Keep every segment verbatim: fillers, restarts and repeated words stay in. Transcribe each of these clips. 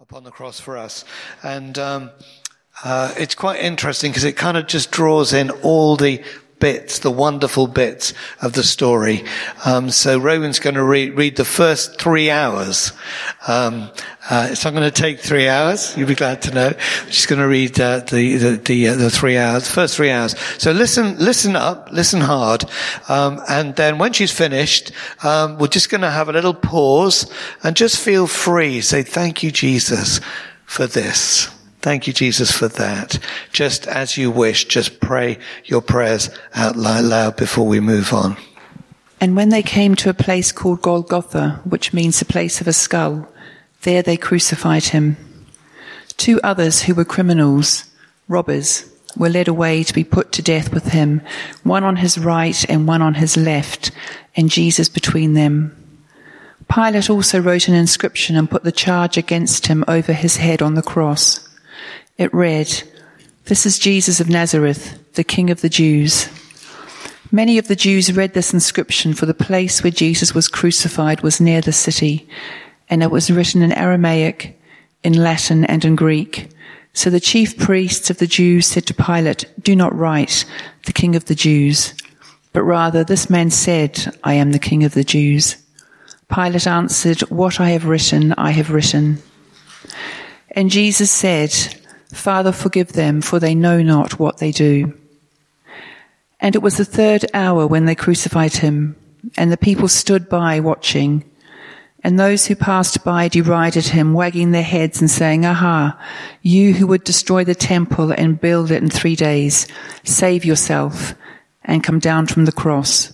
upon the cross for us. And um, uh, it's quite interesting because it kind of just draws in all the bits, the wonderful bits of the story. Um, so Rowan's going to read, read the first three hours. Um, uh, it's not going to take three hours. You'll be glad to know. She's going to read uh, the the the, uh, the three hours, first three hours. So listen, listen up, listen hard, um, and then when she's finished, um, we're just going to have a little pause and just feel free. Say thank you, Jesus, for this. Thank you, Jesus, for that. Just as you wish, just pray your prayers out loud before we move on. And when they came to a place called Golgotha, which means the place of a skull, there they crucified him. Two others who were criminals, robbers, were led away to be put to death with him, one on his right and one on his left, and Jesus between them. Pilate also wrote an inscription and put the charge against him over his head on the cross. It read, "This is Jesus of Nazareth, the King of the Jews." Many of the Jews read this inscription, for the place where Jesus was crucified was near the city, and it was written in Aramaic, in Latin, and in Greek. So the chief priests of the Jews said to Pilate, "Do not write, the King of the Jews, but rather, this man said, 'I am the King of the Jews.'" Pilate answered, "What I have written, I have written." And Jesus said, "Father, forgive them, for they know not what they do." And it was the third hour when they crucified him, and the people stood by watching. And those who passed by derided him, wagging their heads and saying, "Aha, you who would destroy the temple and build it in three days, save yourself and come down from the cross."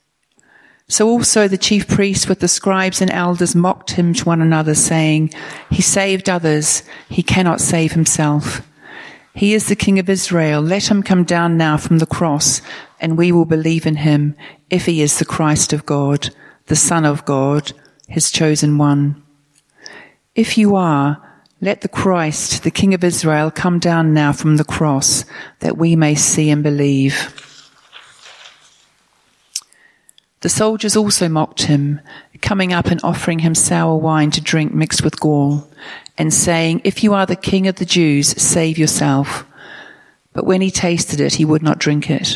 So also the chief priests with the scribes and elders mocked him to one another, saying, "He saved others, he cannot save himself. He is the King of Israel. Let him come down now from the cross, and we will believe in him, if he is the Christ of God, the Son of God, his chosen one. If you are, let the Christ, the King of Israel, come down now from the cross, that we may see and believe." The soldiers also mocked him, coming up and offering him sour wine to drink mixed with gall, and saying, "If you are the King of the Jews, save yourself." But when he tasted it, he would not drink it.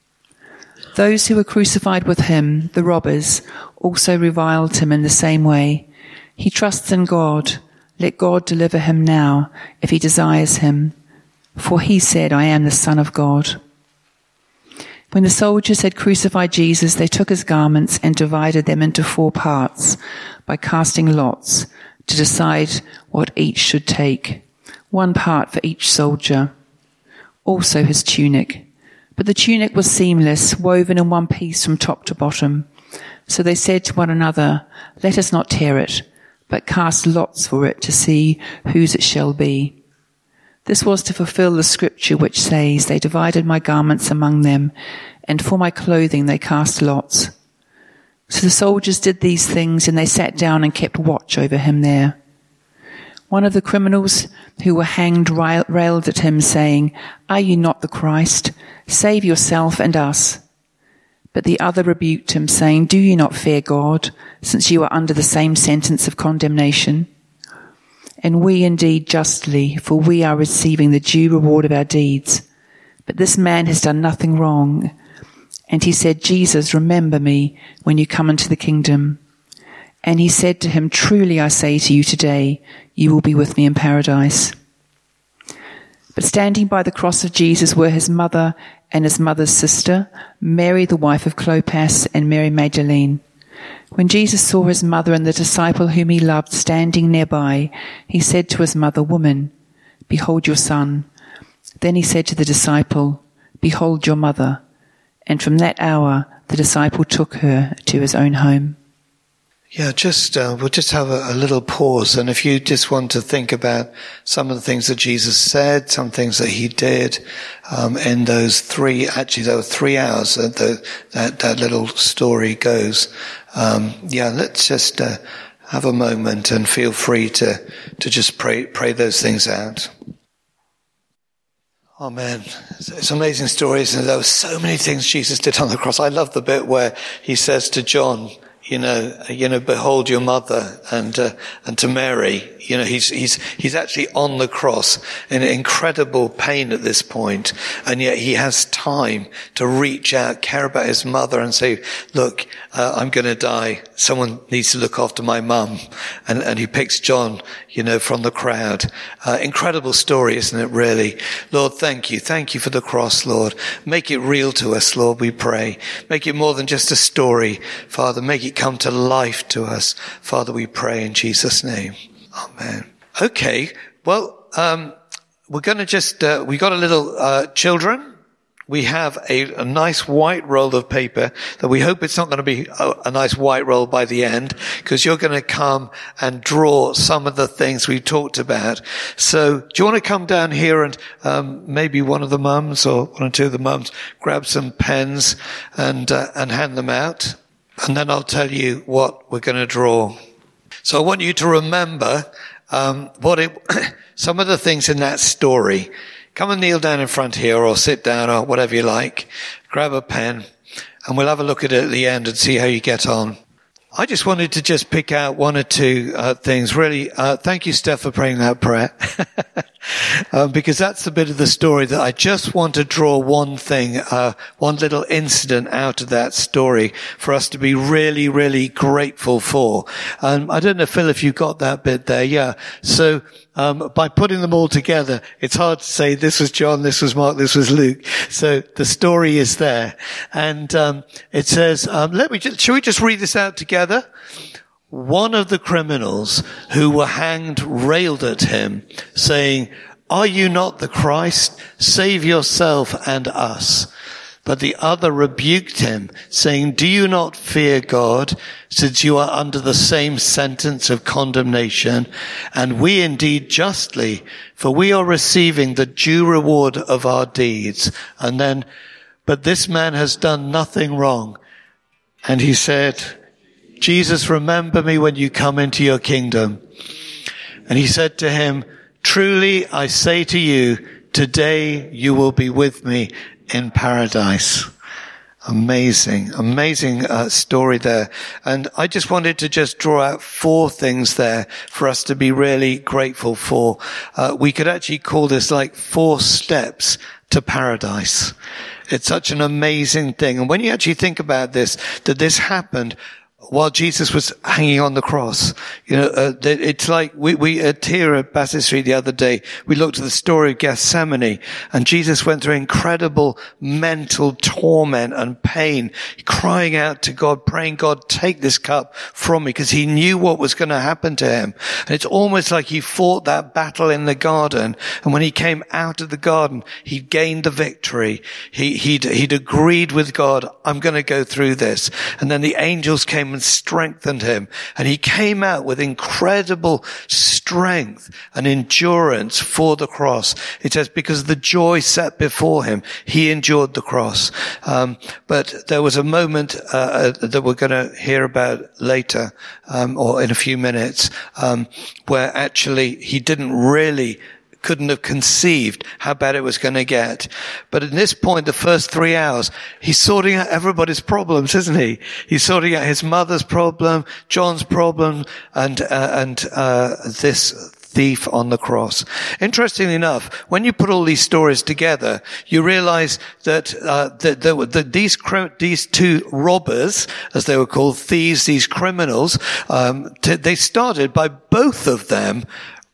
Those who were crucified with him, the robbers, also reviled him in the same way. "He trusts in God. Let God deliver him now, if he desires him. For he said, 'I am the Son of God.'" When the soldiers had crucified Jesus, they took his garments and divided them into four parts by casting lots to decide what each should take, one part for each soldier. Also his tunic. But the tunic was seamless, woven in one piece from top to bottom. So they said to one another, "Let us not tear it, but cast lots for it to see whose it shall be." This was to fulfill the scripture which says, "They divided my garments among them, and for my clothing they cast lots." So the soldiers did these things, and they sat down and kept watch over him there. One of the criminals who were hanged railed at him, saying, "Are you not the Christ? Save yourself and us." But the other rebuked him, saying, "Do you not fear God, since you are under the same sentence of condemnation? And we indeed justly, for we are receiving the due reward of our deeds. But this man has done nothing wrong." And he said, "Jesus, remember me when you come into the kingdom." And he said to him, "Truly I say to you today, you will be with me in paradise." But standing by the cross of Jesus were his mother and his mother's sister, Mary the wife of Clopas, and Mary Magdalene. When Jesus saw his mother and the disciple whom he loved standing nearby, he said to his mother, "Woman, behold your son." Then he said to the disciple, "Behold your mother." And from that hour, the disciple took her to his own home. Yeah, just uh, we'll just have a, a little pause, and if you just want to think about some of the things that Jesus said, some things that he did um, in those three, actually there were three hours that the, that, that little story goes. Um, yeah, let's just uh, have a moment and feel free to to just pray pray those things out. Amen. It's amazing stories, and there were so many things Jesus did on the cross. I love the bit where he says to John, you know, you know, behold your mother, and, uh, and to Mary, you know, he's, he's, he's actually on the cross in incredible pain at this point, and yet he has time to reach out, care about his mother and say, look, uh, I'm going to die. Someone needs to look after my mum. And, and he picks John, you know, from the crowd. Uh, incredible story, isn't it, really? Lord, thank you. Thank you for the cross, Lord. Make it real to us, Lord, we pray. Make it more than just a story, Father. Make it come to life to us. Father, we pray in Jesus' name. Amen. Okay. Well, um, we're going to just, uh, we got a little, uh, children. We have a, a nice white roll of paper that we hope it's not going to be a, a nice white roll by the end, because you're going to come and draw some of the things we talked about. So do you want to come down here and, um, maybe one of the mums or one or two of the mums grab some pens and, uh, and hand them out? And then I'll tell you what we're going to draw. So I want you to remember, um, what it, some of the things in that story. Come and kneel down in front here, or sit down, or whatever you like. Grab a pen, and we'll have a look at it at the end and see how you get on. I just wanted to just pick out one or two uh, things. Really, uh, thank you, Steph, for praying that prayer. um, because that's the bit of the story that I just want to draw one thing, uh, one little incident out of that story for us to be really, really grateful for. Um, I don't know, Phil, if you got that bit there. Yeah. So, Um, by putting them all together, it's hard to say this was John, this was Mark, this was Luke. So the story is there. And, um, it says, um, let me just, shall we just read this out together? One of the criminals who were hanged railed at him, saying, "Are you not the Christ? Save yourself and us." But the other rebuked him, saying, "Do you not fear God, since you are under the same sentence of condemnation? And we indeed justly, for we are receiving the due reward of our deeds." And then, "But this man has done nothing wrong." And he said, "Jesus, remember me when you come into your kingdom." And he said to him, "Truly I say to you, today you will be with me in paradise." Amazing, amazing uh, story there. And I just wanted to just draw out four things there for us to be really grateful for. Uh, we could actually call this like four steps to paradise. It's such an amazing thing. And when you actually think about this, that this happened while Jesus was hanging on the cross. You know, uh, it's like we, we, at here at Bassett Street the other day, we looked at the story of Gethsemane, and Jesus went through incredible mental torment and pain, crying out to God, praying, "God, take this cup from me," because he knew what was going to happen to him. And it's almost like he fought that battle in the garden. And when he came out of the garden, he gained the victory. He, he'd, he'd agreed with God, "I'm going to go through this." And then the angels came and strengthened him, and he came out with incredible strength and endurance for the cross. It says, because of the joy set before him, he endured the cross. Um, but there was a moment uh, that we're going to hear about later, um, or in a few minutes, um, where actually he didn't really couldn't have conceived how bad it was going to get. But at this point, the first three hours, he's sorting out everybody's problems, isn't he? He's sorting out his mother's problem, John's problem, and, uh, and, uh, this thief on the cross. Interestingly enough, when you put all these stories together, you realize that, uh, that, that, that these, these two robbers, as they were called, thieves, these criminals, um, t- they started by both of them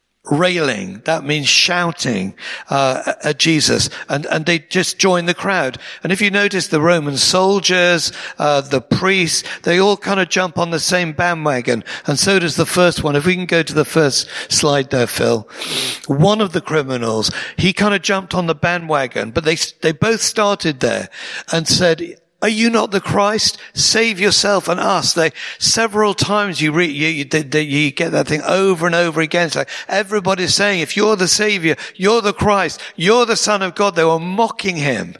railing. That means shouting uh, at Jesus, and and they just join the crowd. And if you notice, the Roman soldiers, uh the priests, they all kind of jump on the same bandwagon, and so does the first one. If we can go to the first slide there, Phil. One of the criminals, he kind of jumped on the bandwagon, but they they both started there and said, "Are you not the Christ? Save yourself and us." They, several times you read, you, you, you get that thing over and over again. It's like everybody's saying, if you're the Savior, you're the Christ, you're the Son of God. They were mocking him.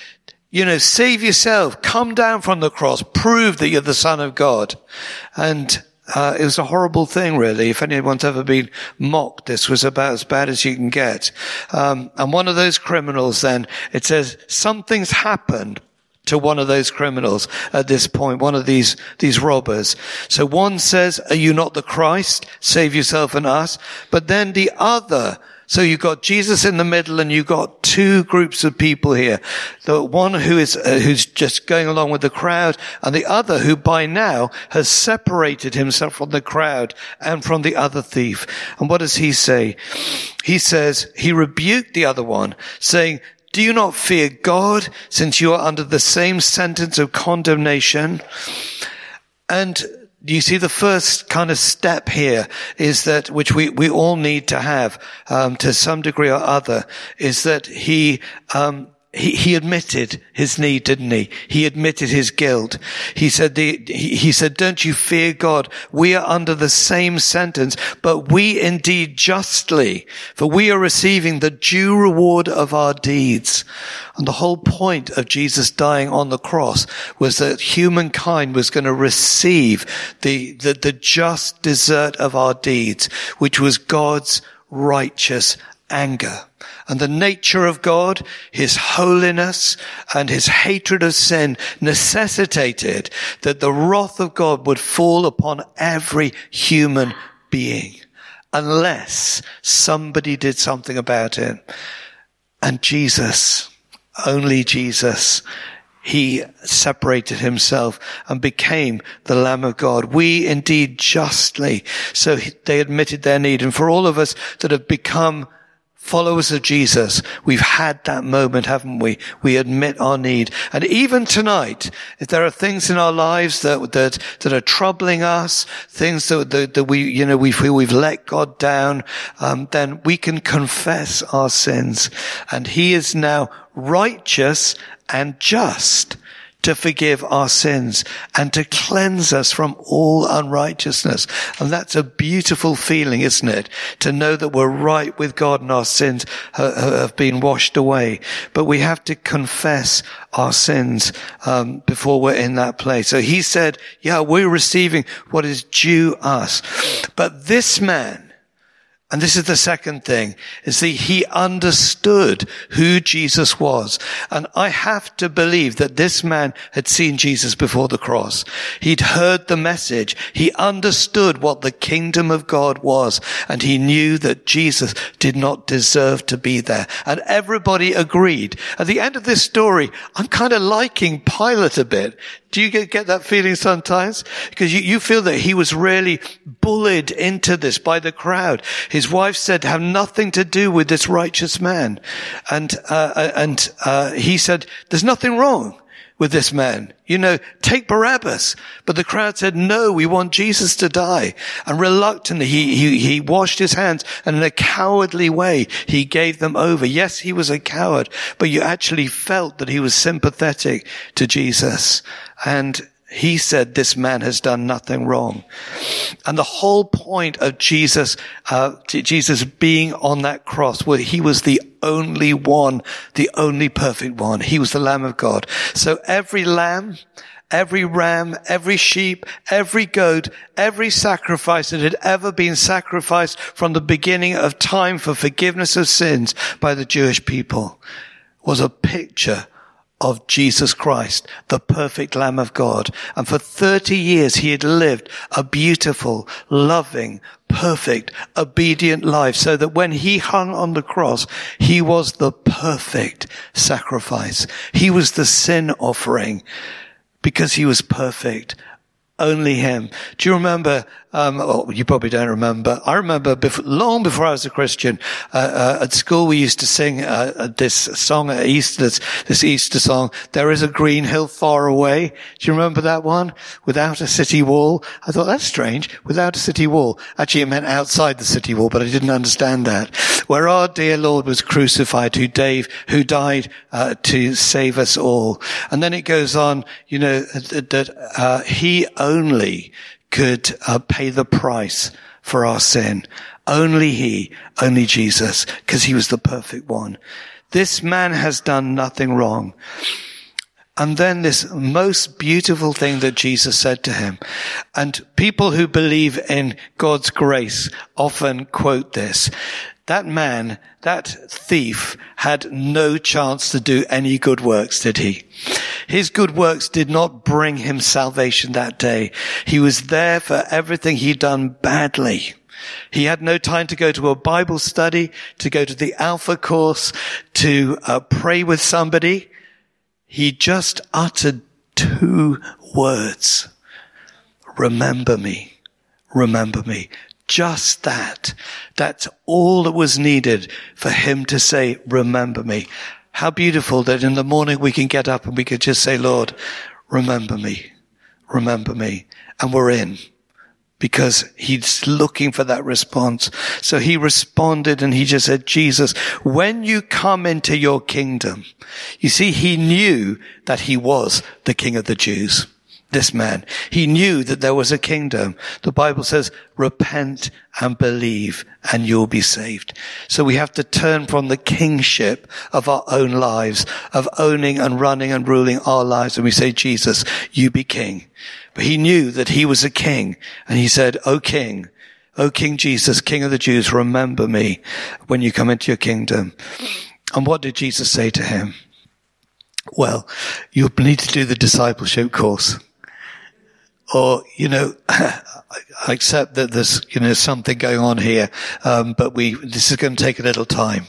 You know, save yourself, come down from the cross, prove that you're the Son of God. And, uh, it was a horrible thing, really. If anyone's ever been mocked, this was about as bad as you can get. Um, and one of those criminals then, it says, something's happened. to one of those criminals at this point, one of these, these robbers. So one says, are you not the Christ? Save yourself and us. But then the other, so you've got Jesus in the middle and you've got two groups of people here. The one who is, uh, who's just going along with the crowd, and the other who by now has separated himself from the crowd and from the other thief. And what does he say? He says, he rebuked the other one, saying, do you not fear God, since you are under the same sentence of condemnation? And you see, the first kind of step here is that, which we, we all need to have, um, to some degree or other, is that he, um, He, he admitted his need, didn't he? He admitted his guilt. He said, the, he, he said, don't you fear God? We are under the same sentence, but we indeed justly, for we are receiving the due reward of our deeds. And the whole point of Jesus dying on the cross was that humankind was going to receive the, the, the just desert of our deeds, which was God's righteous anger. And the nature of God, his holiness and his hatred of sin necessitated that the wrath of God would fall upon every human being unless somebody did something about it. And Jesus, only Jesus, he separated himself and became the Lamb of God. We indeed justly. So they admitted their need. And for all of us that have become followers of Jesus, we've had that moment, haven't we? We admit our need. And even tonight, if there are things in our lives that, that, that are troubling us, things that, that, that we, you know, we feel we've let God down, um, then we can confess our sins. And he is now righteous and just to forgive our sins and to cleanse us from all unrighteousness. And that's a beautiful feeling, isn't it? To know that we're right with God and our sins have been washed away. But we have to confess our sins um, before we're in that place. So he said, yeah, we're receiving what is due us. But this man, and this is the second thing, is that he understood who Jesus was. And I have to believe that this man had seen Jesus before the cross. He'd heard the message. He understood what the kingdom of God was. And he knew that Jesus did not deserve to be there. And everybody agreed. At the end of this story, I'm kind of liking Pilate a bit. Do you get, get that feeling sometimes? Because you, you feel that he was really bullied into this by the crowd. His wife said, have nothing to do with this righteous man. And, uh, and, uh, he said, there's nothing wrong with this man. You know, take Barabbas. But the crowd said, no, we want Jesus to die. And reluctantly, he, he, he washed his hands, and in a cowardly way, he gave them over. Yes, he was a coward, but you actually felt that he was sympathetic to Jesus. And he said, this man has done nothing wrong. And the whole point of Jesus, uh, Jesus being on that cross, where he was the only one, the only perfect one. He was the Lamb of God. So every lamb, every ram, every sheep, every goat, every sacrifice that had ever been sacrificed from the beginning of time for forgiveness of sins by the Jewish people was a picture of Jesus Christ, the perfect Lamb of God. And for thirty years he had lived a beautiful, loving, perfect, obedient life, so that when he hung on the cross, he was the perfect sacrifice. He was the sin offering because he was perfect. Only him. Do you remember, um, oh, you probably don't remember. I remember before, long before I was a Christian, uh, uh, at school we used to sing, uh, this song at Easter, this, this Easter song, There is a Green Hill Far Away. Do you remember that one? Without a city wall. I thought, that's strange. Without a city wall. Actually, it meant outside the city wall, but I didn't understand that. Where our dear Lord was crucified, who Dave, who died, uh, to save us all. And then it goes on, you know, that, uh, he only could uh, pay the price for our sin. Only he, only Jesus, because he was the perfect one. This man has done nothing wrong. And then this most beautiful thing that Jesus said to him. And people who believe in God's grace often quote this. That man, that thief, had no chance to do any good works, did he? His good works did not bring him salvation that day. He was there for everything he'd done badly. He had no time to go to a Bible study, to go to the Alpha course, to uh, pray with somebody. He just uttered two words. Remember me. Remember me. Just that. That's all that was needed for him to say, remember me. How beautiful that in the morning we can get up and we could just say, Lord, remember me. Remember me. And we're in. Because he's looking for that response. So he responded and he just said, Jesus, when you come into your kingdom, you see, he knew that he was the King of the Jews. This man, he knew that there was a kingdom. The Bible says, repent and believe and you'll be saved. So we have to turn from the kingship of our own lives, of owning and running and ruling our lives. And we say, Jesus, you be king. But he knew that he was a king. And he said, O King, O King Jesus, King of the Jews, remember me when you come into your kingdom. And what did Jesus say to him? Well, you'll need to do the discipleship course. Or, you know, I accept that there's, you know, something going on here, um, but we, this is going to take a little time.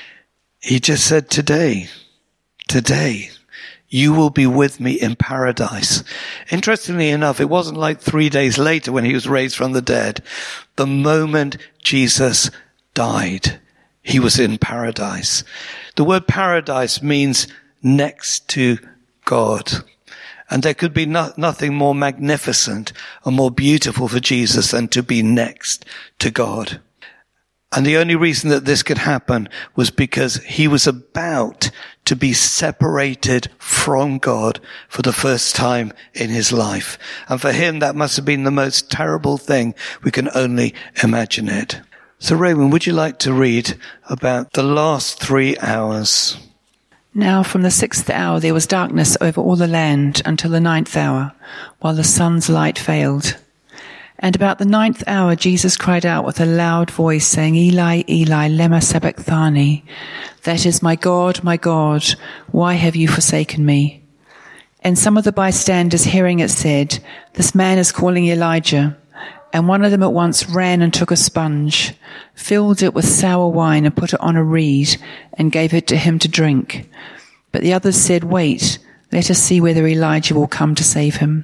He just said, today, today, you will be with me in paradise. Interestingly enough, it wasn't like three days later when he was raised from the dead. The moment Jesus died, he was in paradise. The word paradise means next to God. And there could be no, nothing more magnificent or more beautiful for Jesus than to be next to God. And the only reason that this could happen was because he was about to be separated from God for the first time in his life. And for him, that must have been the most terrible thing. We can only imagine it. So Raymond, would you like to read about the last three hours? Now from the sixth hour there was darkness over all the land until the ninth hour, while the sun's light failed. And about the ninth hour Jesus cried out with a loud voice, saying, Eli, Eli, lema sabachthani? That is, my God, my God, why have you forsaken me? And some of the bystanders hearing it said, this man is calling Elijah. And one of them at once ran and took a sponge, filled it with sour wine and put it on a reed and gave it to him to drink. But the others said, wait, let us see whether Elijah will come to save him.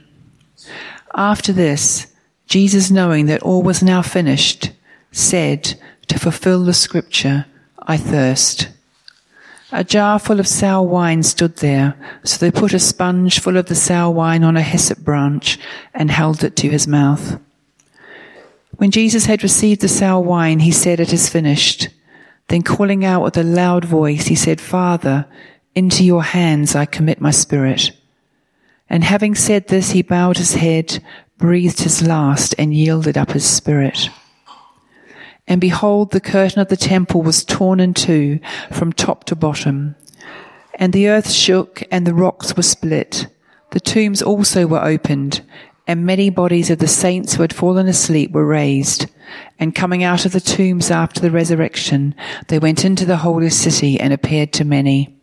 After this, Jesus, knowing that all was now finished, said, to fulfill the scripture, I thirst. A jar full of sour wine stood there, so they put a sponge full of the sour wine on a hyssop branch and held it to his mouth. When Jesus had received the sour wine, he said, it is finished. Then calling out with a loud voice, he said, Father, into your hands I commit my spirit. And having said this, he bowed his head, breathed his last, and yielded up his spirit. And behold, the curtain of the temple was torn in two from top to bottom. And the earth shook, and the rocks were split. The tombs also were opened, and many bodies of the saints who had fallen asleep were raised. And coming out of the tombs after the resurrection, they went into the holy city and appeared to many.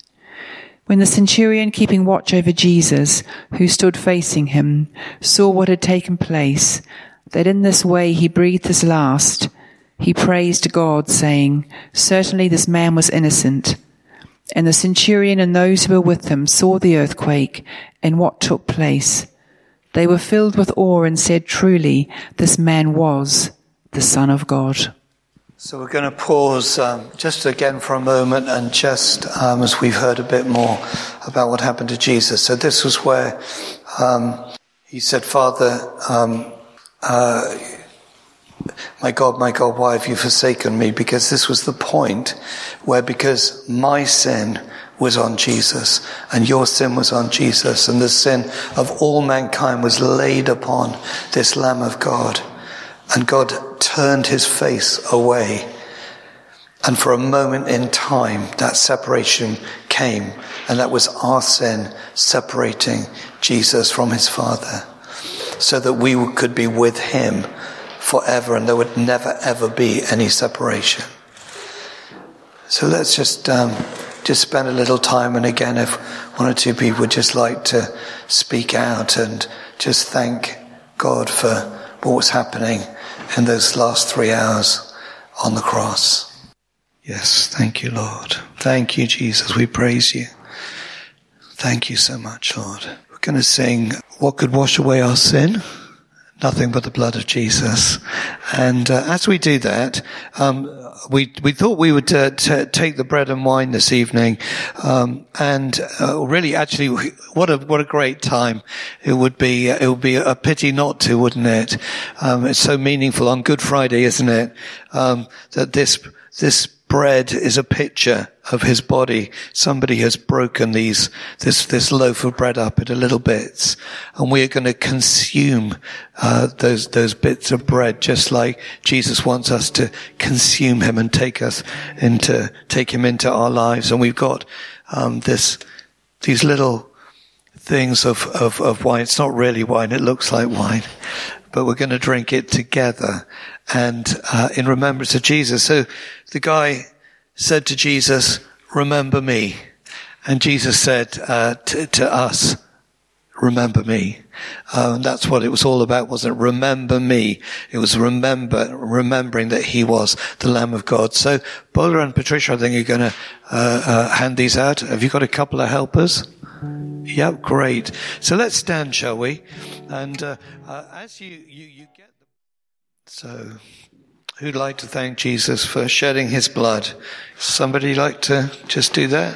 When the centurion keeping watch over Jesus, who stood facing him, saw what had taken place, that in this way he breathed his last, he praised God, saying, certainly this man was innocent. And the centurion and those who were with him saw the earthquake and what took place. They were filled with awe and said, truly, this man was the Son of God. So we're going to pause um, just again for a moment and just um, as we've heard a bit more about what happened to Jesus. So this was where um, he said, Father, um, uh, my God, my God, why have you forsaken me? Because this was the point where because my sin was on Jesus and your sin was on Jesus and the sin of all mankind was laid upon this Lamb of God. And God turned his face away. And for a moment in time, that separation came, and that was our sin separating Jesus from his Father, so that we could be with him forever and there would never ever be any separation. So let's just um, just spend a little time, and again, if one or two people would just like to speak out and just thank God for what was happening in those last three hours on the cross. Yes, thank you, Lord. Thank you, Jesus. We praise you. Thank you so much, Lord. We're going to sing, what could wash away our sin? Nothing but the blood of Jesus. And uh, as we do that, um, we we thought we would uh, t- take the bread and wine this evening, um, and uh, really, actually, what a what a great time it would be. It would be a pity not to, wouldn't it? Um, it's so meaningful on Good Friday, isn't it? Um, that this this bread is a picture of his body. Somebody has broken these, this, this loaf of bread up into little bits, and we are going to consume, uh, those, those bits of bread, just like Jesus wants us to consume him and take us into, take him into our lives. And we've got, um, this, these little things of, of, of wine. It's not really wine. It looks like wine, but we're going to drink it together and, uh, in remembrance of Jesus. So the guy said to Jesus, remember me. And Jesus said, uh, to, to us, remember me. Uh, and that's what it was all about, wasn't it? Remember me. It was remember, remembering that he was the Lamb of God. So Bola and Patricia, I think you're going to, uh, uh, hand these out. Have you got a couple of helpers? Yeah, great. So let's stand, shall we? And, uh, uh as you, you, you get the, so, who'd like to thank Jesus for shedding his blood? Somebody like to just do that?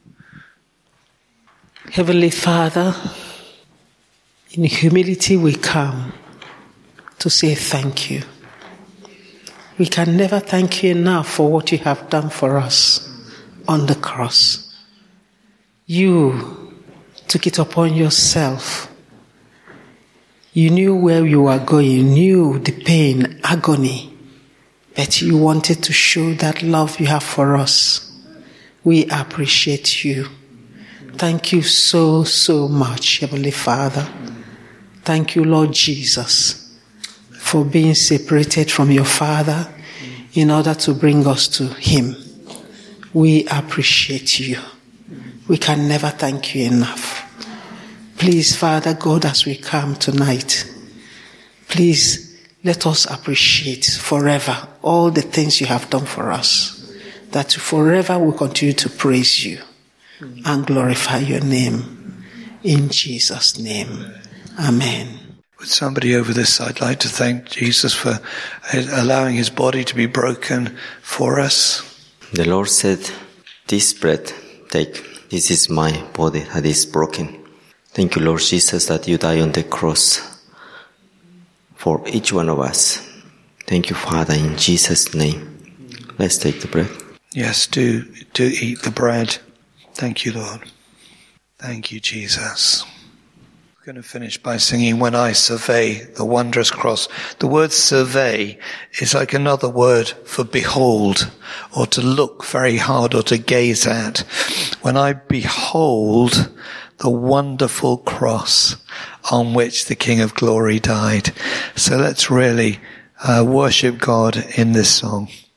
Heavenly Father, in humility we come to say thank you. We can never thank you enough for what you have done for us on the cross. You took it upon yourself. You knew where you were going, you knew the pain, agony, but you wanted to show that love you have for us. We appreciate you. Thank you so, so much, Heavenly Father. Thank you, Lord Jesus, for being separated from your Father in order to bring us to him. We appreciate you. We can never thank you enough. Please, Father God, as we come tonight, please let us appreciate forever all the things you have done for us, that forever we continue to praise you and glorify your name. In Jesus' name, amen. Would somebody over this side like to thank Jesus for allowing his body to be broken for us? The Lord said, this bread, take, this is my body that is broken. Thank you, Lord Jesus, that you died on the cross for each one of us. Thank you, Father, in Jesus' name. Let's take the bread. Yes, do, do eat the bread. Thank you, Lord. Thank you, Jesus. We're going to finish by singing When I Survey the Wondrous Cross. The word survey is like another word for behold, or to look very hard, or to gaze at. When I behold the wonderful cross on which the King of Glory died. So let's really uh, worship God in this song.